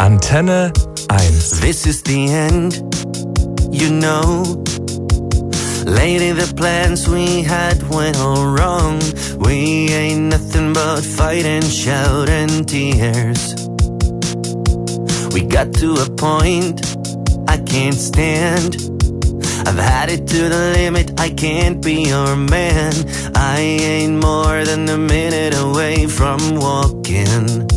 Antenne 1. This is the end, you know. Lately the plans we had went all wrong. We ain't nothing but fight and shout and tears. We got to a point I can't stand. I've had it to the limit, I can't be your man. I ain't more than a minute away from walking.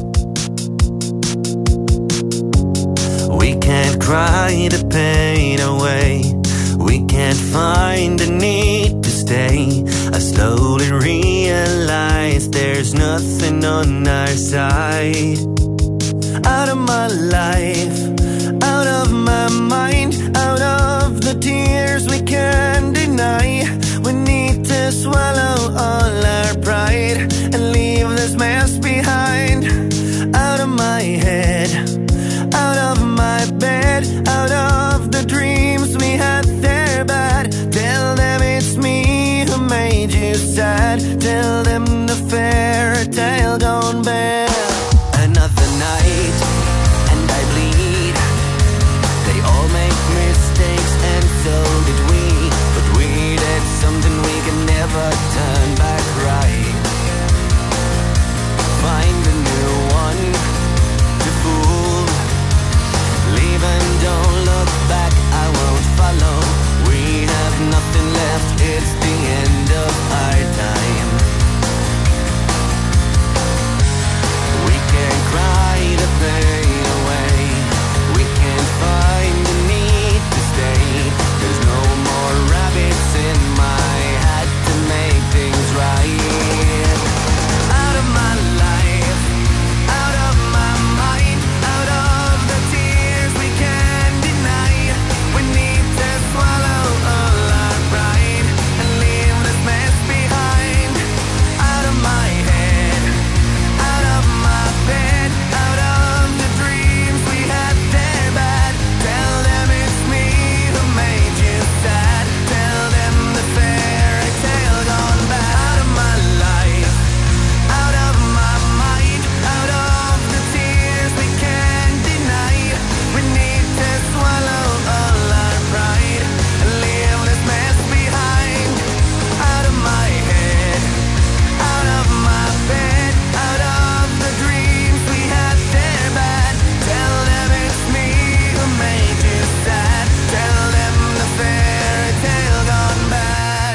We can't cry the pain away. We can't find the need to stay. I slowly realize there's nothing on our side. Out of my life, out of my mind, out of the tears we can't deny. We need to swallow all our pride and leave this mess behind. Out of my head, out of my bed, out of the dreams we had, they're bad. Tell them it's me who made you sad. Tell them the fairy tale gone bad. Another night and I bleed. They all make mistakes and so did we. But we did something we can never turn back right. Find a new one to fool. Leave and don't look back, I won't follow. We have nothing left, it's the end of our time. We can't cry the pain away. We can't find the need to stay. There's no more rabbits in my hat to make things right. Out of my life, out of my mind, out of the tears we can't deny. We need to swallow all our pride and leave this mess behind. Out of my head, out of my bed, out of the dreams we had, they're bad. Tell them it's me who made you sad. Tell them the fairy tale gone bad. Out of my life, out of my mind, out of the tears we can't deny. We need to swallow all our pride and leave this mess behind. Out of my head, out of my bed, out of the dreams we had, they're bad. Tell them it's me who made you sad. Tell them the fairy tale gone bad.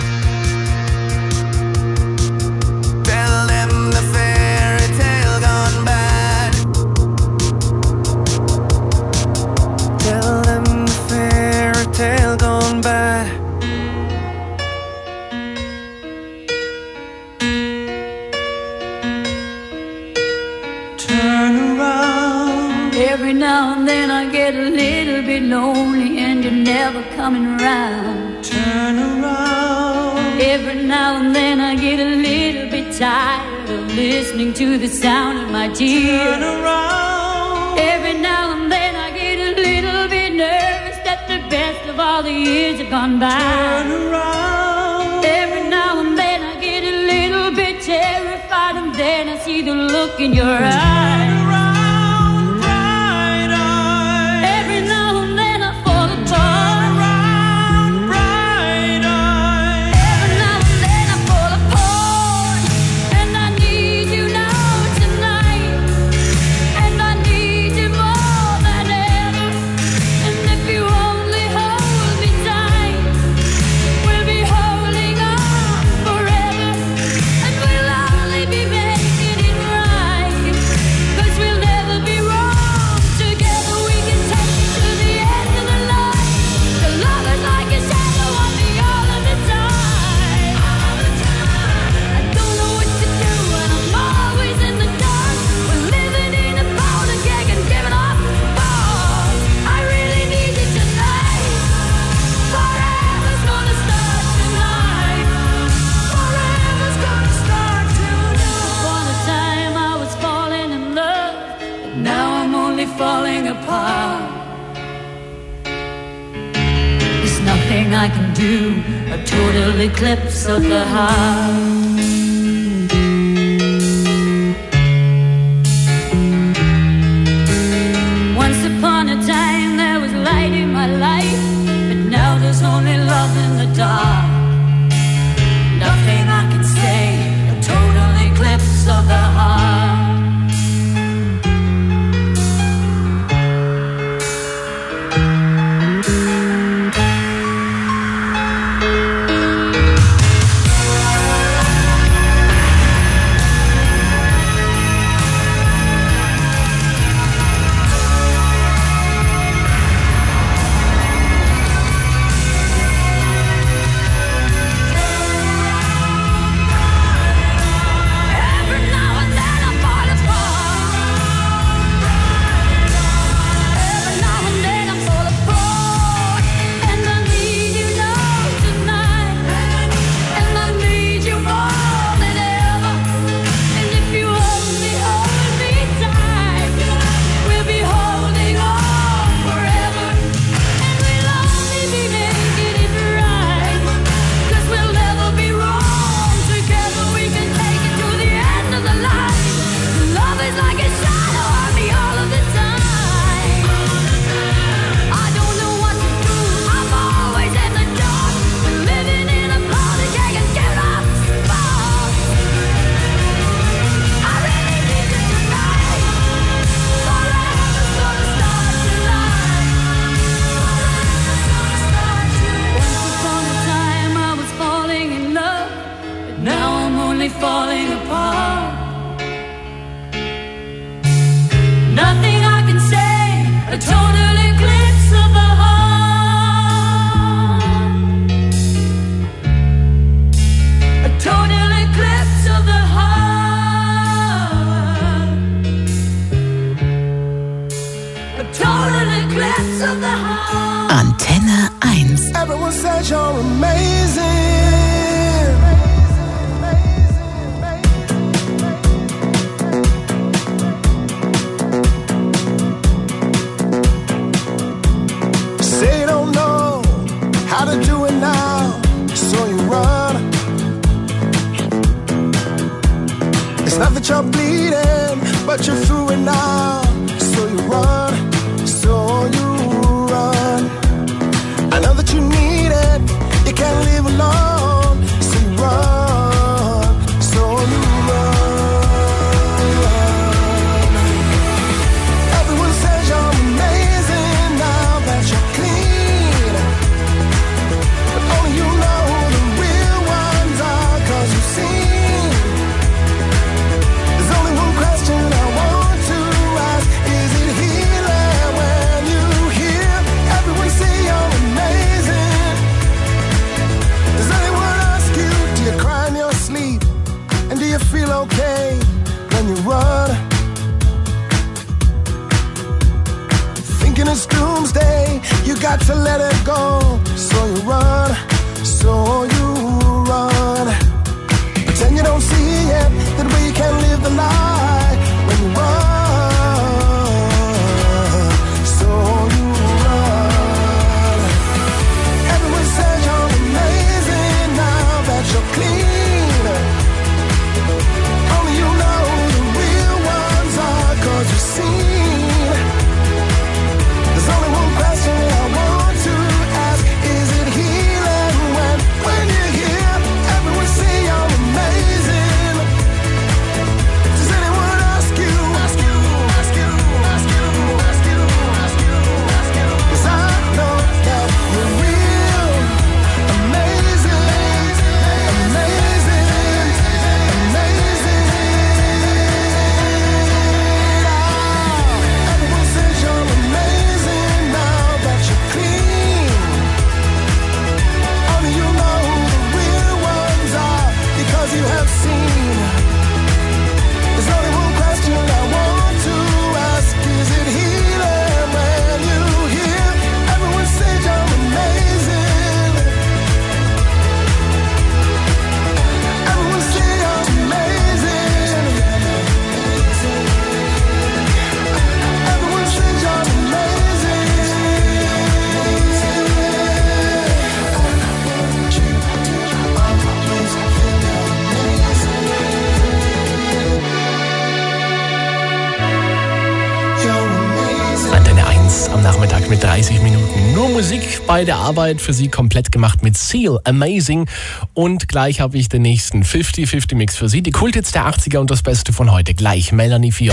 Tell them the fairy tale gone bad. Tell them the fairy tale gone bad. Turn around. Every now and then I get a little bit lonely and you're never coming around. Turn around. Every now and then I get a little bit tired of listening to the sound of my tears. Turn around. Every now and then I get a little bit nervous that the best of all the years have gone by. Turn around. Every now and then I get a little bit terrified and then I see the look in your eyes. Every now and then I fall apart. Every now and then I fall apart. And I need you now tonight. And I need you more than ever. And if you only hold me tight, we'll be holding on forever. And we'll only be making it right. 'Cause we'll never be wrong. Together we can take it to the end of the line. The love is like a shadow on me all of the time. I don't know what to do and I'm always in the dark. We're living in a powder keg and giving off balls. I really need you tonight. Forever's gonna start tonight. Forever's gonna start tonight. For the time I was falling in love, but now I'm only falling apart. There's nothing I can do, a total eclipse of the heart. a total eclipse of the heart. Antenne 1. Everyone says you're amazing. Say you don't know how to do it now, so you run. It's not that you're bleeding, but you're through it now, so you run, so you run. I know that you need it, you can't live alone, so you run, so you run. Everyone says you're amazing now that you're clean, but only you know who the real ones are, 'cause you've seen. There's only one question I want to ask, is it healing when you hear everyone say you're amazing? Does anyone ask you, do you cry in your sleep? And do you feel okay when you run? Thinking it's doomsday, you got to let it go. So you run, so you run. Pretend you don't see it, that way you can't live the lie. When you run, so you run. Everyone says you're amazing now that you're clean. Only you know who the real ones are, 'cause you've seen. There's only one question I want to ask, is it healing when you hear everyone say you're amazing? Does anyone ask you? 'Cause I know that you're real, amazing, amazing, amazing. Everyone says you're amazing now that you're clean. Only you know who the real ones are, because you have seen. There's only one question I want to ask, is it healing when you hear everyone say you're amazing? Everyone say you're amazing. Everyone say you're amazing. Antenne 1 am Nachmittag mit 30 Minuten. Nur Musik bei der Arbeit, für Sie komplett gemacht mit Seal, Amazing. Und gleich habe ich den nächsten 50-50-Mix für Sie. Die Kulthits der 80er und das Beste von heute. Gleich Melanie Fiona.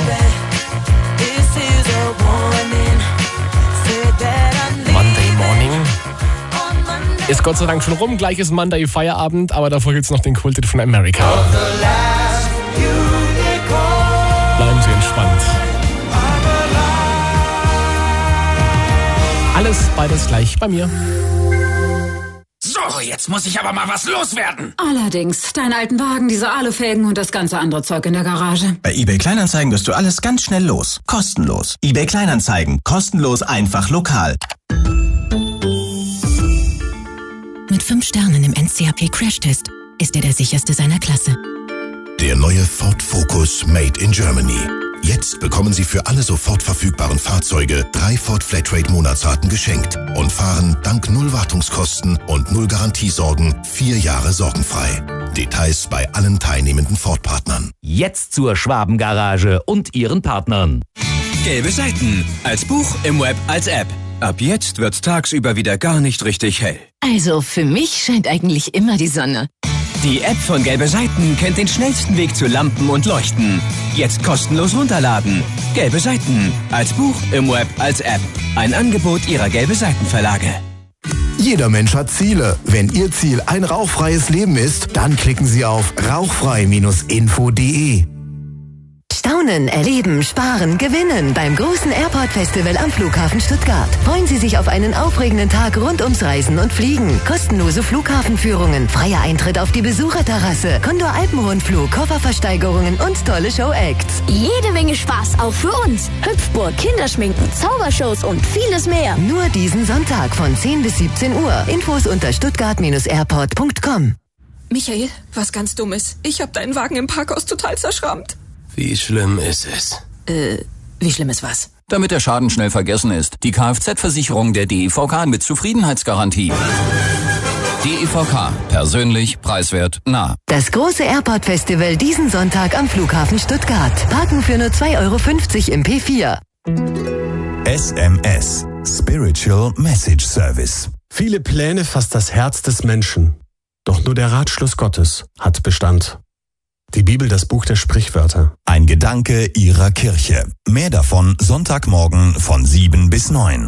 Monday Morning. Ist Gott sei Dank schon rum. Gleich ist Monday Feierabend, aber davor gibt es noch den Kulthit von America. Bleiben Sie entspannt. Alles beides gleich bei mir. So, jetzt muss ich aber mal was loswerden. Allerdings, deinen alten Wagen, diese Alufelgen und das ganze andere Zeug in der Garage. Bei eBay Kleinanzeigen wirst du alles ganz schnell los. Kostenlos. eBay Kleinanzeigen. Kostenlos, einfach lokal. Mit 5 Sternen im NCAP Crashtest ist er der sicherste seiner Klasse. Der neue Ford Focus Made in Germany. Jetzt bekommen Sie für alle sofort verfügbaren Fahrzeuge 3 Ford Flatrate Monatsraten geschenkt und fahren dank 0 Wartungskosten und 0 Garantiesorgen 4 Jahre sorgenfrei. Details bei allen teilnehmenden Ford-Partnern. Jetzt zur Schwabengarage und ihren Partnern. Gelbe Seiten. Als Buch, im Web, als App. Ab jetzt wird's tagsüber wieder gar nicht richtig hell. Also für mich scheint eigentlich immer die Sonne. Die App von Gelbe Seiten kennt den schnellsten Weg zu Lampen und Leuchten. Jetzt kostenlos runterladen. Gelbe Seiten. Als Buch, im Web, als App. Ein Angebot Ihrer Gelbe Seiten Verlage. Jeder Mensch hat Ziele. Wenn Ihr Ziel ein rauchfreies Leben ist, dann klicken Sie auf rauchfrei-info.de. Staunen, erleben, sparen, gewinnen beim großen Airport Festival am Flughafen Stuttgart. Freuen Sie sich auf einen aufregenden Tag rund ums Reisen und Fliegen. Kostenlose Flughafenführungen, freier Eintritt auf die Besucherterrasse, Condor Alpenrundflug, Kofferversteigerungen und tolle Show-Acts. Jede Menge Spaß, auch für uns. Hüpfburg, Kinderschminken, Zaubershows und vieles mehr. Nur diesen Sonntag von 10 bis 17 Uhr. Infos unter stuttgart-airport.com. Michael, was ganz Dummes. Ich habe deinen Wagen im Parkhaus total zerschrammt. Wie schlimm ist es? Wie schlimm ist was? Damit der Schaden schnell vergessen ist. Die Kfz-Versicherung der DEVK mit Zufriedenheitsgarantie. DEVK. Persönlich, preiswert, nah. Das große Airport Festival diesen Sonntag am Flughafen Stuttgart. Parken für nur 2,50 € im P4. SMS. Spiritual Message Service. Viele Pläne fasst das Herz des Menschen. Doch nur der Ratschluss Gottes hat Bestand. Die Bibel, das Buch der Sprichwörter. Ein Gedanke Ihrer Kirche. Mehr davon Sonntagmorgen von 7 bis 9.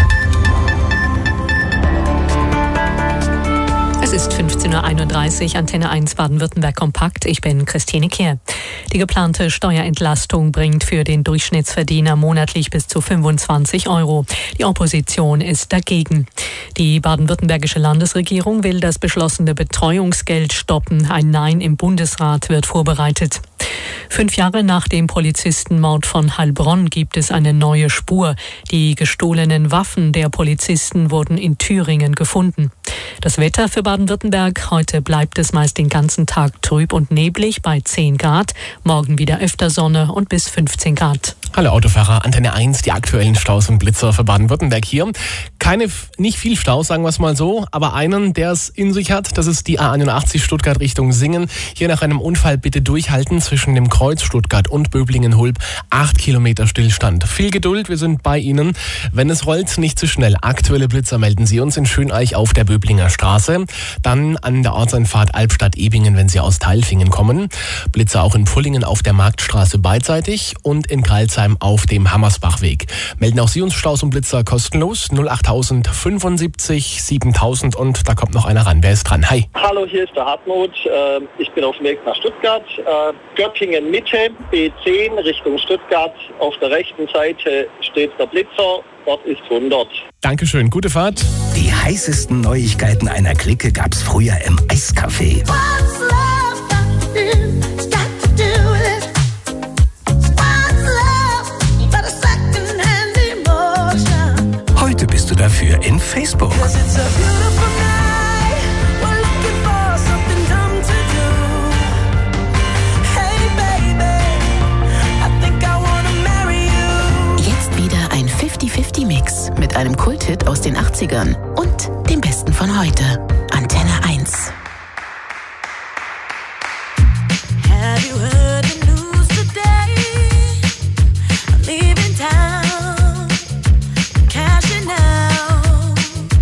Es ist 15:31 Uhr, Antenne 1 Baden-Württemberg kompakt. Ich bin Christine Kehr. Die geplante Steuerentlastung bringt für den Durchschnittsverdiener monatlich bis zu 25 €. Die Opposition ist dagegen. Die baden-württembergische Landesregierung will das beschlossene Betreuungsgeld stoppen. Ein Nein im Bundesrat wird vorbereitet. 5 Jahre nach dem Polizistenmord von Heilbronn gibt es eine neue Spur. Die gestohlenen Waffen der Polizisten wurden in Thüringen gefunden. Das Wetter für Baden-Württemberg: Heute bleibt es meist den ganzen Tag trüb und neblig bei 10 Grad. Morgen wieder öfter Sonne und bis 15 Grad. Hallo Autofahrer, Antenne 1, die aktuellen Staus und Blitzer für Baden-Württemberg hier. Nicht viel Stau, sagen wir es mal so, aber einen, der es in sich hat, das ist die A81 Stuttgart Richtung Singen. Hier nach einem Unfall bitte durchhalten zwischen dem Kreuz Stuttgart und Böblingen-Hulb. 8 Kilometer Stillstand. Viel Geduld, wir sind bei Ihnen. Wenn es rollt, nicht zu schnell. Aktuelle Blitzer melden Sie uns in Schöneich auf der Böblinger Straße. Dann an der Ortseinfahrt Albstadt-Ebingen, wenn Sie aus Tailfingen kommen. Blitzer auch in Pfullingen auf der Marktstraße beidseitig und in Greilsheim auf dem Hammersbachweg. Melden auch Sie uns Staus und Blitzer kostenlos. 08000 75 7000 und da kommt noch einer ran. Wer ist dran? Hi. Hallo, hier ist der Hartmut. Ich bin auf dem Weg nach Stuttgart. Göttingen Mitte, B10 Richtung Stuttgart. Auf der rechten Seite steht der Blitzer. Dort ist 100. Dankeschön, gute Fahrt. Die heißesten Neuigkeiten einer Clique gab's früher im Eiscafé. Heute bist du dafür in Facebook. Jetzt wieder ein 50-50-Mix mit einem Kulthit aus den 80ern und dem Besten von heute. Antenne 1. Have you heard the news today? I'm leaving town, cashing out.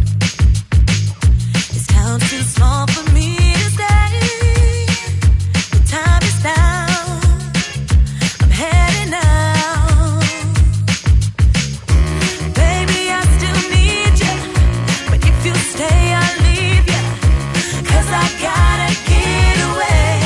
This town's too small for me to stay. The time is down, I'm heading out. Baby, I still need you, but if you stay, I'll leave you. 'Cause I gotta get away.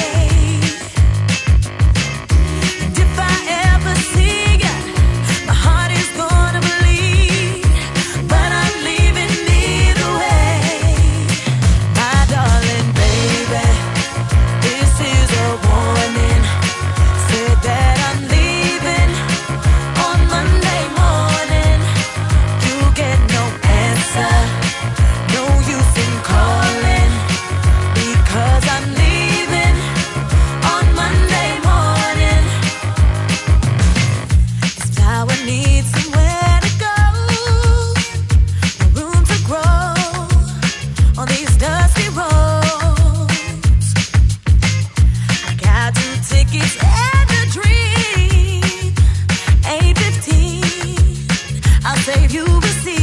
And if I ever see you, my heart is gonna bleed. But I'm leaving either way. My darling baby, this is a warning. Said that I'm leaving on Monday morning. You get no answer, no use in calling, because I'm leaving on Monday morning. This flower needs somewhere to go, no room to grow on these dusty roads. I got 2 tickets and a dream, 8:15. I'll save you a seat.